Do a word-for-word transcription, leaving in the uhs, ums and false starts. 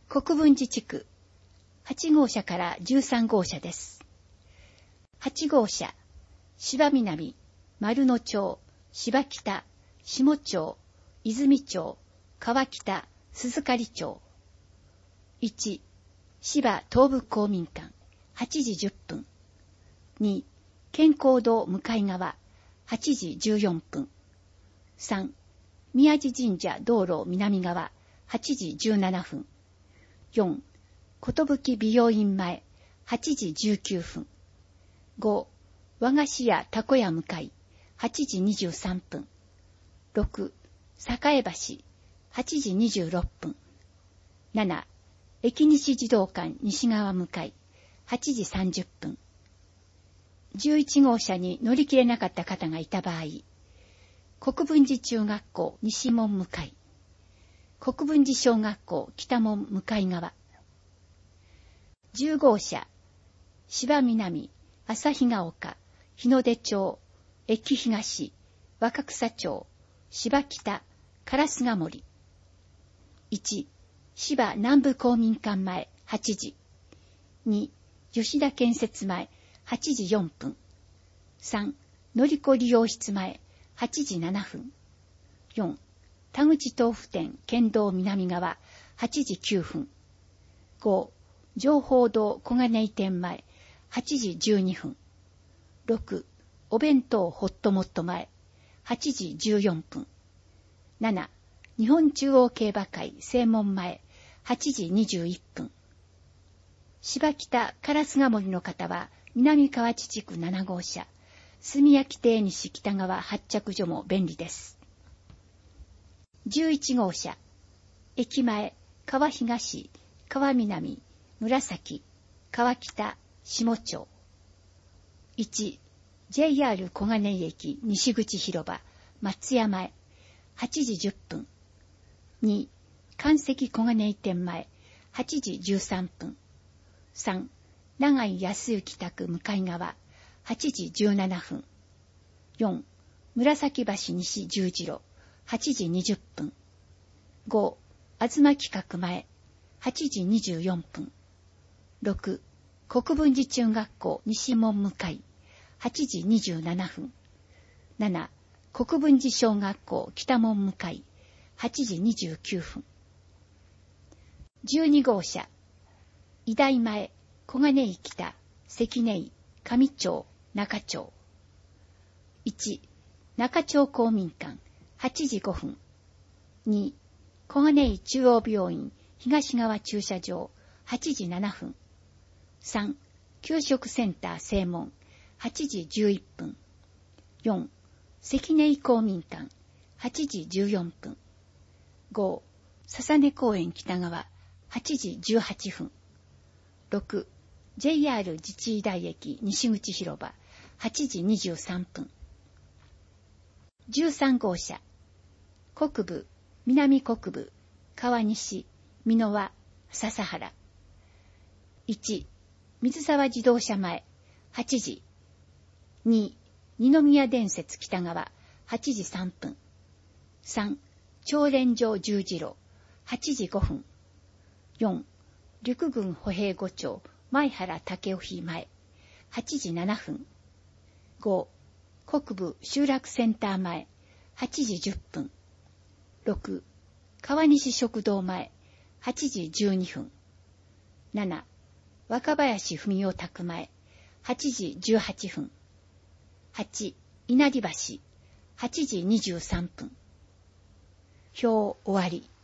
国分寺地区はち号車からじゅうさん号車です。はち号車、芝南、丸野町、芝北、下町、泉町、川北、鈴刈町。いち、芝東部公民館、はちじじゅっぷん。に、健康堂向かい側、はちじじゅうよんぷん。さん、宮地神社道路南側、はちじじゅうななふん。よん、寿美容院前、はちじじゅうきゅうふん。ご、和菓子屋たこ屋向かい、はちじにじゅうさんぷん。ろく、栄橋、はちじにじゅうろっぷん。なな、駅西児童館西側向かい、はちじさんじゅっぷん。じゅういち号車に乗り切れなかった方がいた場合、国分寺中学校西門向かい、国分寺小学校北門向かい側。じゅう号車、芝南、旭ヶ丘、日の出町、駅東、若草町、芝北、烏賀森。いち、芝南部公民館前、はちじ。に、吉田建設前、はちじよんぷん。さん、のりこ理容室前、はちじななふん。よん、田口豆腐店県道南側、はちじきゅうふん。ご、情報堂小金井店前、はちじじゅうにふん。ろく、お弁当ホットモット前、はちじじゅうよんぷん。なな、日本中央競馬会正門前、はちじにじゅういっぷん。芝北烏賀森の方は、南河内地区なな号車、炭焼亭西北側発着所も便利です。じゅういち号車、駅前、川東、川南、紫、川北、下町。いち、ジェイアール 小金井駅西口広場、松屋前、はちじじゅっぷん。に、関石小金井店前、はちじじゅうさんぷん。さん、長井康之宅向かい側、はちじじゅうななふん。よん、紫橋西十字路、はちじにじゅっぷん。ご、東企画前、はちじにじゅうよんぷん。ろく、国分寺中学校西門向かい、はちじにじゅうななふん。なな、国分寺小学校北門向かい、はちじにじゅうきゅうふん。じゅうに号車、医大前、小金井北、関根井、上町、中町。いち、中町公民館、はちじごふん。に、小金井中央病院、東側駐車場、はちじななふん。さん、給食センター正門、はちじじゅういっぷん。よん、関根井公民館、はちじじゅうよんぷん。ご、笹根公園北側、はちじじゅうはっぷん。ろく、ジェイアール 自治医大駅西口広場、はちじにじゅうさんぷん。じゅうさん号車、国部、南国部、川西、美濃和、笹原。いち、水沢自動車前、はちじ。に、二宮伝説北側、はちじさんぷん。さん、長連城十字路、はちじごふん。よん、陸軍歩兵五丁、前原武雄前、はちじななふん。ご、国部集落センター前、はちじじゅっぷん。ろく、川西食堂前、はちじじゅうにふん。なな、若林文夫宅前、はちじじゅうはっぷん。はち、稲荷橋、はちじにじゅうさんぷん。表終わり。